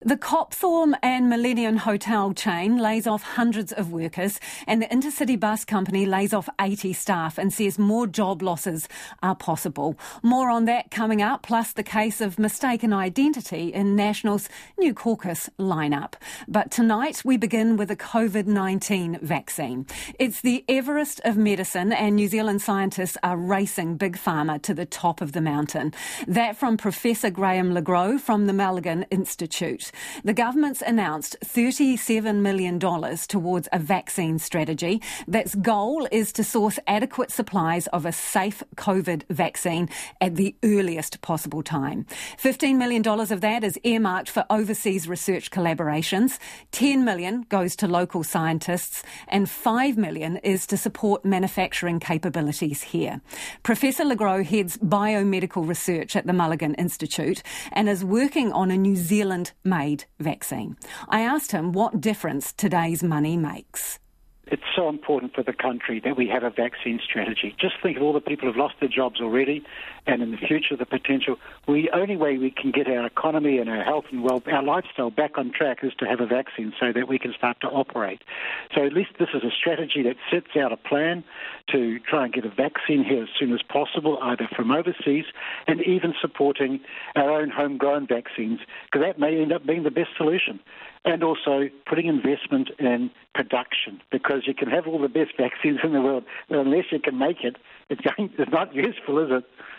The Copthorne and Millennium Hotel chain lays off hundreds of workers, and the Intercity Bus Company lays off 80 staff and says more job losses are possible. More on that coming up, plus the case of mistaken identity in National's new caucus lineup. But tonight we begin with a COVID-19 vaccine. It's the Everest of medicine, and New Zealand scientists are racing Big Pharma to the top of the mountain. That from Professor Graham Le Gros from the Mulligan Institute. The government's announced $37 million towards a vaccine strategy. That's goal is to source adequate supplies of a safe COVID vaccine at the earliest possible time. $15 million of that is earmarked for overseas research collaborations. $10 million goes to local scientists, and $5 million is to support manufacturing capabilities here. Professor Le Gros heads biomedical research at the Mulligan Institute and is working on a New Zealand-made vaccine. I asked him what difference today's money makes. It's so important for the country that we have a vaccine strategy. Just think of all the people who've lost their jobs already, and in the future, the potential. The only way we can get our economy and our health and our lifestyle back on track is to have a vaccine so that we can start to operate. So at least this is a strategy that sets out a plan to try and get a vaccine here as soon as possible, either from overseas and even supporting our own homegrown vaccines, because that may end up being the best solution. And also putting investment in production, because you can have all the best vaccines in the world, but unless you can make it, it's not useful, is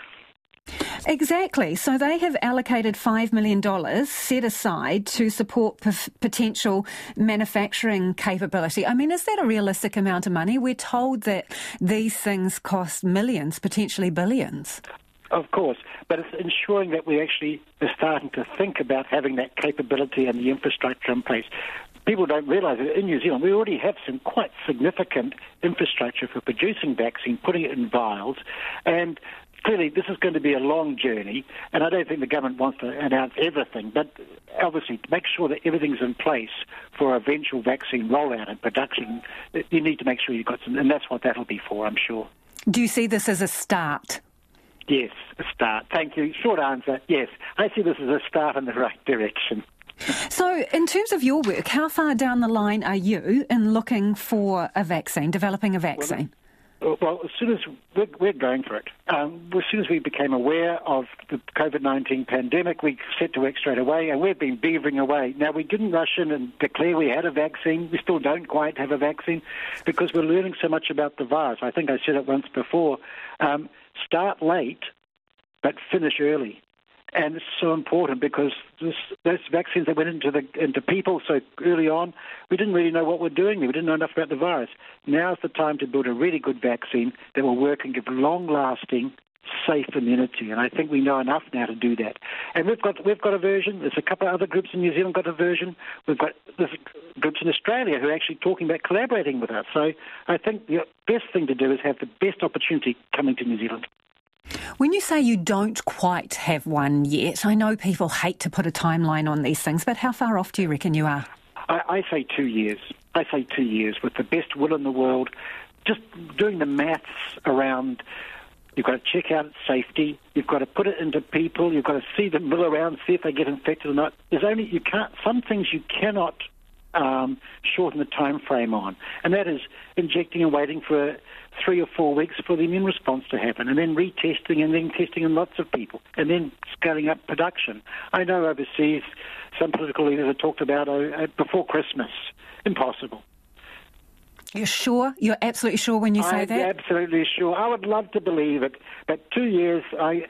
it? Exactly. So they have allocated $5 million set aside to support potential manufacturing capability. I mean, is that a realistic amount of money? We're told that these things cost millions, potentially billions. Of course, but it's ensuring that we actually are starting to think about having that capability and the infrastructure in place. People don't realise that in New Zealand we already have some quite significant infrastructure for producing vaccine, putting it in vials, and clearly this is going to be a long journey, and I don't think the government wants to announce everything, but obviously to make sure that everything's in place for eventual vaccine rollout and production, you need to make sure you've got some, and that's what that'll be for, I'm sure. Do you see this as a start? Yes, a start. Thank you. Short answer, yes. I see this as a start in the right direction. So, in terms of your work, how far down the line are you in looking for a vaccine, developing a vaccine? Well, as soon as we're going for it, as soon as we became aware of the COVID-19 pandemic, we set to work straight away, and we've been beavering away. Now, we didn't rush in and declare we had a vaccine. We still don't quite have a vaccine because we're learning so much about the virus. I think I said it once before. Start late, but finish early. And it's so important because those vaccines that went into people so early on, we didn't really know what we're doing. We didn't know enough about the virus. Now's the time to build a really good vaccine that will work and give long-lasting, safe immunity. And I think we know enough now to do that. And we've got a version. There's a couple of other groups in New Zealand got a version. There's groups in Australia who are actually talking about collaborating with us. So I think the best thing to do is have the best opportunity coming to New Zealand. When you say you don't quite have one yet, I know people hate to put a timeline on these things, but how far off do you reckon you are? I say 2 years. I say 2 years with the best will in the world. Just doing the maths around, you've got to check out its safety, you've got to put it into people, you've got to see them mill around, see if they get infected or not. Some things you cannot shorten the time frame on, and that is injecting and waiting for 3 or 4 weeks for the immune response to happen, and then retesting and then testing in lots of people, and then scaling up production. I know overseas some political leaders have talked about before Christmas. Impossible. You're sure? You're absolutely sure when you say that? I'm absolutely sure. I would love to believe it, but 2 years,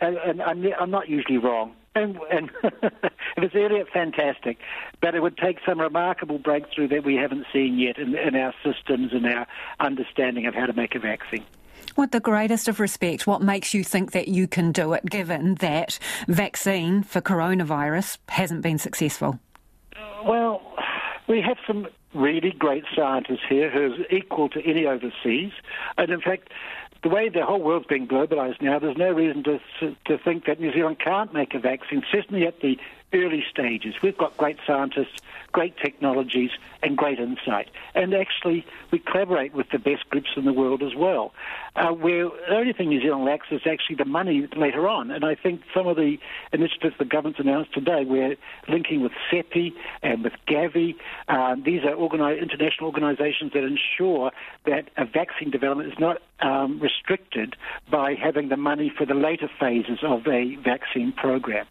I'm not usually wrong. And if it's earlier, fantastic. But it would take some remarkable breakthrough that we haven't seen yet in our systems and our understanding of how to make a vaccine. With the greatest of respect, what makes you think that you can do it, given that vaccine for coronavirus hasn't been successful? Well, we have some really great scientists here who are equal to any overseas. And in fact, the way the whole world's being globalised now, there's no reason to think that New Zealand can't make a vaccine. Certainly at the early stages. We've got great scientists, great technologies, and great insight. And actually, we collaborate with the best groups in the world as well. Where the only thing New Zealand lacks is actually the money later on. And I think some of the initiatives the government's announced today, we're linking with CEPI and with Gavi. These are international organisations that ensure that a vaccine development is not restricted by having the money for the later phases of a vaccine program.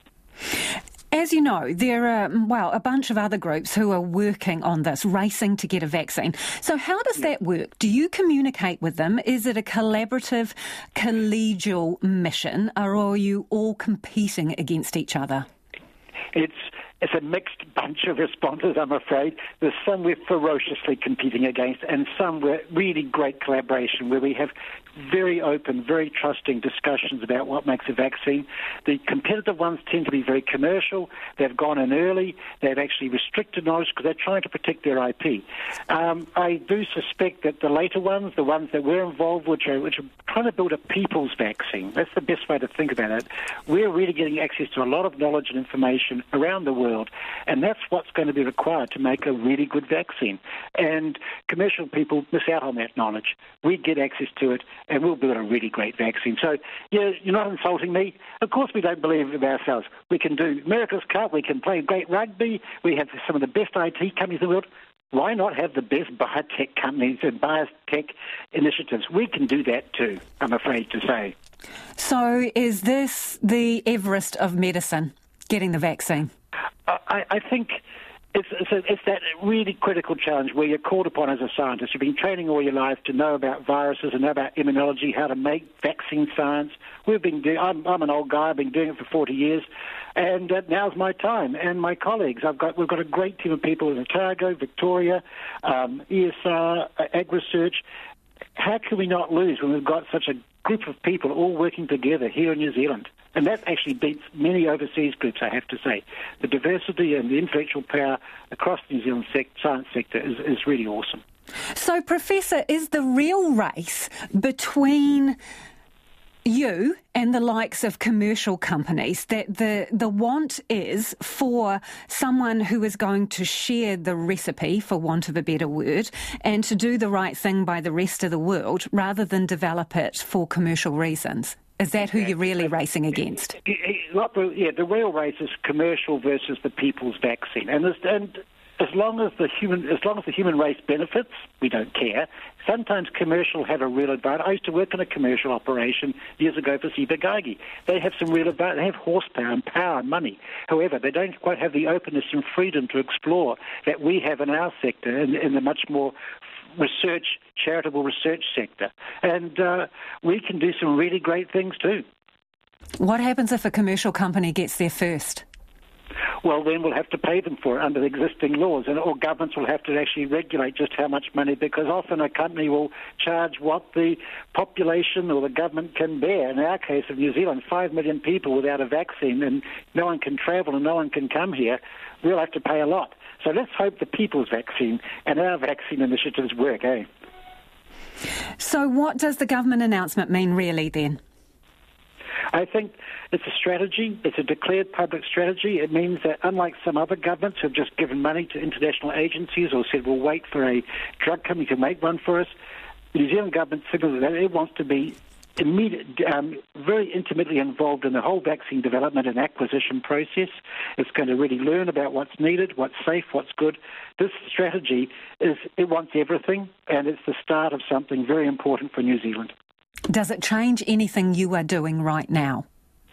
As you know, there are, a bunch of other groups who are working on this, racing to get a vaccine. So how does that work? Do you communicate with them? Is it a collaborative, collegial mission, or are you all competing against each other? It's a mixed bunch of responses, I'm afraid. There's some we're ferociously competing against, and some we're really great collaboration, where we have very open, very trusting discussions about what makes a vaccine. The competitive ones tend to be very commercial. They've gone in early. They've actually restricted knowledge because they're trying to protect their IP. I do suspect that the later ones, the ones that we're involved with, which are trying to build a people's vaccine, that's the best way to think about it. We're really getting access to a lot of knowledge and information around the world, and that's what's going to be required to make a really good vaccine. And commercial people miss out on that knowledge. We get access to it, and we'll build a really great vaccine. So, yeah, you're not insulting me. Of course we don't believe in ourselves. We can do America's Cup, we can play great rugby, we have some of the best IT companies in the world. Why not have the best biotech companies and biotech initiatives? We can do that too, I'm afraid to say. So is this the Everest of medicine, getting the vaccine? I think it's that really critical challenge where you're called upon as a scientist. You've been training all your life to know about viruses and know about immunology, how to make vaccine science. I'm an old guy. I've been doing it for 40 years, and now's my time. And my colleagues, we've got a great team of people in Otago, Victoria, ESR, AgResearch. How can we not lose when we've got such a group of people all working together here in New Zealand? And that actually beats many overseas groups, I have to say. The diversity and the intellectual power across the New Zealand science sector is really awesome. So, Professor, is the real race between you and the likes of commercial companies that the want is for someone who is going to share the recipe, for want of a better word, and to do the right thing by the rest of the world rather than develop it for commercial reasons? Is that who you're really racing against? The real race is commercial versus the people's vaccine, and as long as the human race benefits, we don't care. Sometimes commercial have a real advantage. I used to work in a commercial operation years ago for Ciba-Geigy. They have some real advantage. They have horsepower and power and money. However, they don't quite have the openness and freedom to explore that we have in our sector, in the much more charitable research sector. And we can do some really great things too. What happens if a commercial company gets there first? Well, then we'll have to pay them for it under the existing laws, or governments will have to actually regulate just how much money, because often a company will charge what the population or the government can bear. In our case of New Zealand, 5 million people without a vaccine, and no one can travel and no one can come here, we'll have to pay a lot. So let's hope the people's vaccine and our vaccine initiatives work, eh? So what does the government announcement mean really then? I think it's a strategy. It's a declared public strategy. It means that unlike some other governments who have just given money to international agencies or said we'll wait for a drug company to make one for us, the New Zealand government signals that it wants to be very intimately involved in the whole vaccine development and acquisition process. It's going to really learn about what's needed, what's safe, what's good. This strategy it wants everything, and it's the start of something very important for New Zealand. Does it change anything you are doing right now?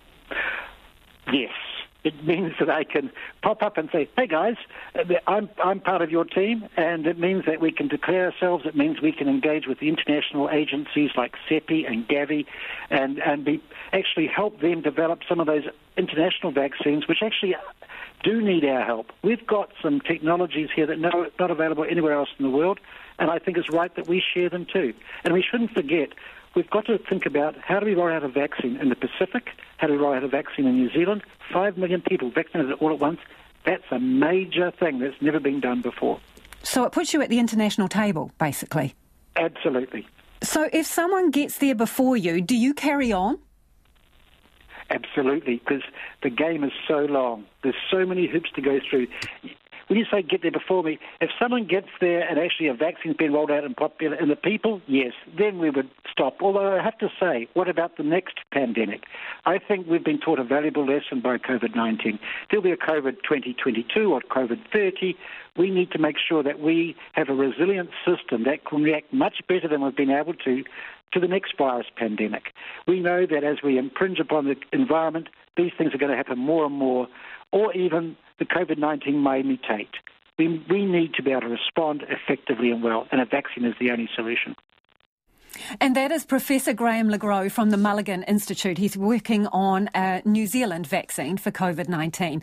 Yes. It means that I can pop up and say, hey guys, I'm part of your team, and it means that we can declare ourselves. It means we can engage with the international agencies like CEPI and Gavi and actually help them develop some of those international vaccines which actually do need our help. We've got some technologies here that are not available anywhere else in the world, and I think it's right that we share them too. And we shouldn't forget, we've got to think about how do we roll out a vaccine in the Pacific, how do we roll out a vaccine in New Zealand. 5 million people vaccinated all at once. That's a major thing that's never been done before. So it puts you at the international table, basically? Absolutely. So if someone gets there before you, do you carry on? Absolutely, because the game is so long. There's so many hoops to go through. When you say get there before me, if someone gets there and actually a vaccine's been rolled out in the people, yes, then we would stop. Although I have to say, what about the next pandemic? I think we've been taught a valuable lesson by COVID-19. There'll be a COVID 2022 or COVID 30. We need to make sure that we have a resilient system that can react much better than we've been able to the next virus pandemic. We know that as we impinge upon the environment, these things are going to happen more and more, or even the COVID-19 may mutate. We need to be able to respond effectively and well, and a vaccine is the only solution. And that is Professor Graham Le Gros from the Mulligan Institute. He's working on a New Zealand vaccine for COVID-19.